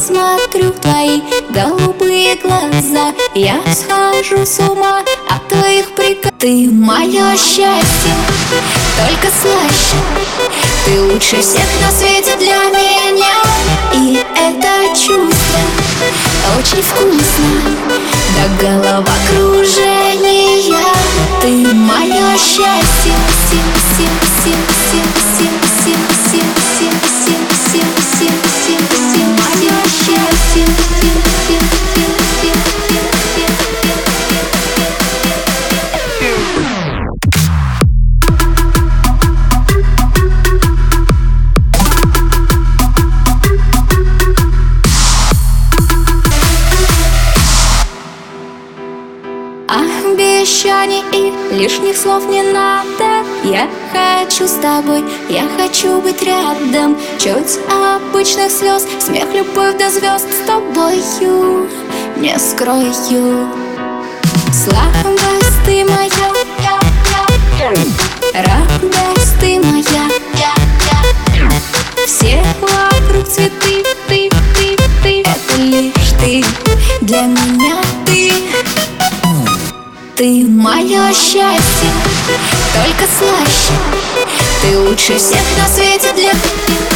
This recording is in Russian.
смотрю в твои голубые глаза, я схожу с ума от твоих приказов. Ты мое счастье, только слаще. Ты лучше всех на свете для меня. И это чувство очень вкусно, до головокружения. Ты мое счастье, мое счастье. Обещаний и лишних слов не надо. Я хочу с тобой, я хочу быть рядом. Чуть обычных слез, смех, любовь до звезд. С тобою не скрою слабость ты моя, радость ты моя. Все вокруг цветы, ты, это лишь ты, для меня ты. Ты мое счастье, только слаще. Ты лучше всех на свете для